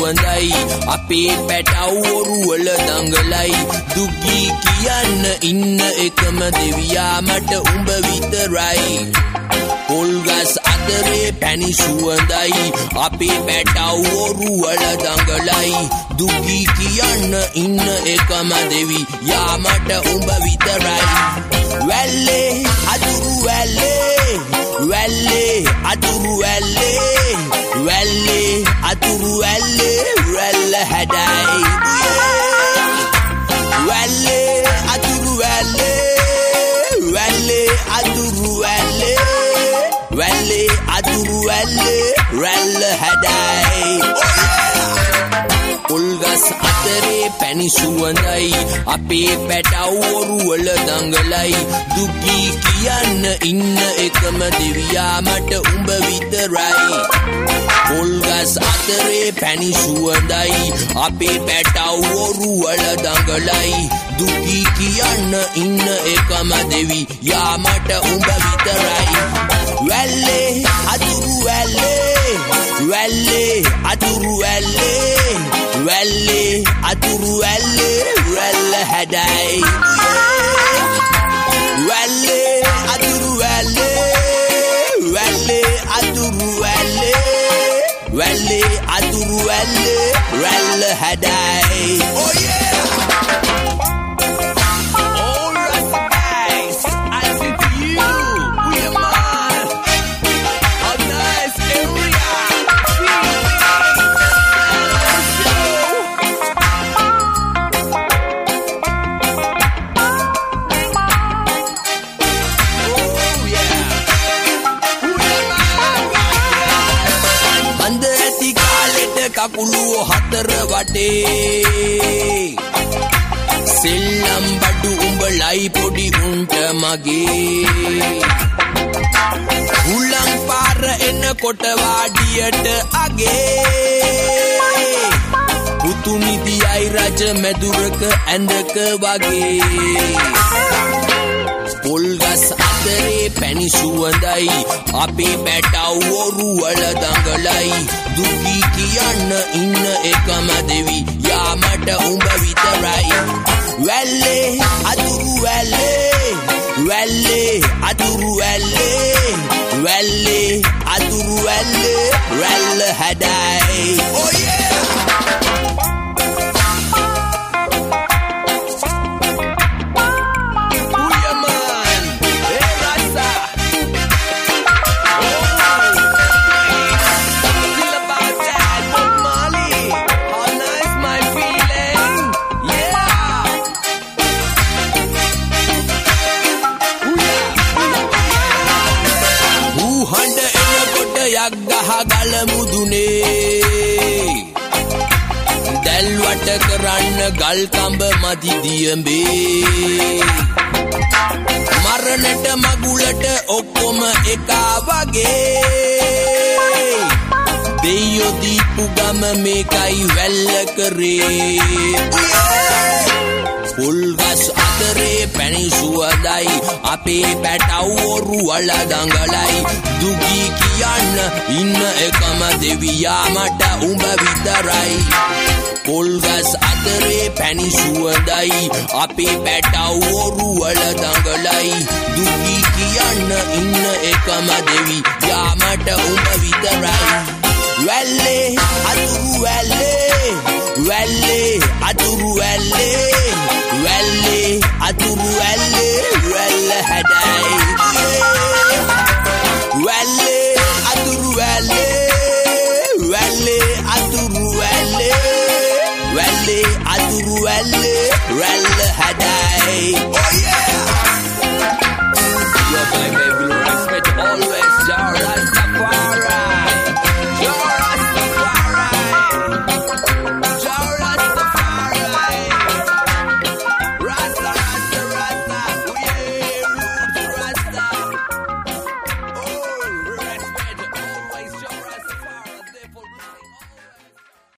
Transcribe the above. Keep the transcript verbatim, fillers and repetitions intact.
සුවඳයි අපේ පැටව් ඔරුවල දඟලයි දුගී කියන්න ඉන්න එකම දෙවියා මට උඹ විතරයි පොල්ගස් අතරේ පැණි සුවඳයි අපේ පැටව් ඔරුවල දඟලයි දුගී කියන්න ඉන්න එකම දෙවියා මට උඹ විතරයි වැල්ලේ අතුරු වැල්ලේ වැල්ලේ අතුරු වැල්ලේ වැල්ලේ අතුරු වැල්ලේ වැල්ල හැඩයි වැල්ලේ අතුරු වැල්ලේ වැල්ලේ අතුරු වැල්ලේ වැල්ලේ අතුරු වැල්ලේ වැල්ල හැඩයි උල්ගස් අතරේ පැණි සුවඳයි අපේ පැටව් ඔරුවල දඟලයි දුගී කියන්න ඉන්න එකම දෙවියා මට උඹ විතරයි උල්ගස් අතරේ පැණි සුවඳයි අපේ පැටව් ඔරුවල දඟලයි දුගී කියන්න ඉන්න එකම දෙවියා මට උඹ විතරයි වැල්ලේ අතුරු වැල්ලේ වැල්ලේ අතුරු වැල්ලේ වැල්ලේ අතුරු වැල්ලේ වැල්ල හැඩයි වැල්ලේ අතුරු වැල්ලේ වැල්ලේ අතුරු වැල්ලේ වැල්ලේ අතුරු වැල්ලේ වැල්ල හැඩයි oh yeah කකුලුව හතර වටේ සෙල්ලම් බඩු උඹලයි පොඩි උන්ට මගේ උලං පාර එනකොට වාඩියට අගේ පුතුනිදියයි රජ මැදුරක ඇඳක වගේ පොල්ගස් අතරේ පැණි සුවඳයි අපේ පැටව් ඔරුවල දඟලයි දුගී කියන්න ඉන්න එකම දෙවියා මට උඹ විතරයි වැල්ලේ අතුරු වැල්ලේ වැල්ලේ අතුරු වැල්ලේ වැල්ලේ අතුරු වැල්ලේ වැල්ල හැඩයි oh yeah ගහ ගල මුදුනේ දැල්වට කරන්න ගල් කඹ මදි දියඹේ මරණට මගුලට ඔක්කොම එකා වගේ දෙයියෝ දීපු ගම මේකයි වැල්ල කරේ උල්ගස් අතරේ පැණි සුවඳයි අපේ පැටව් ඔරුවල දඟලයි දුගී කියන්න ඉන්න එකම දෙවියා මට උඹ විතරයි උල්ගස් අතරේ පැණි සුවඳයි අපේ පැටව් ඔරුවල දඟලයි දුගී කියන්න ඉන්න එකම දෙවියා මට උඹ විතරයි වැල්ලේ අතුරු වැල්ලේ වැල්ලේ අතුරු වැල්ලේ වැල්ලේ අතුරු වැල්ලේ වැල්ල හැඩයි වැල්ලේ අතුරු වැල්ලේ වැල්ලේ අතුරු වැල්ලේ වැල්ලේ අතුරු වැල්ලේ වැල්ල හැඩයි oh yeah you're my baby, respect always your life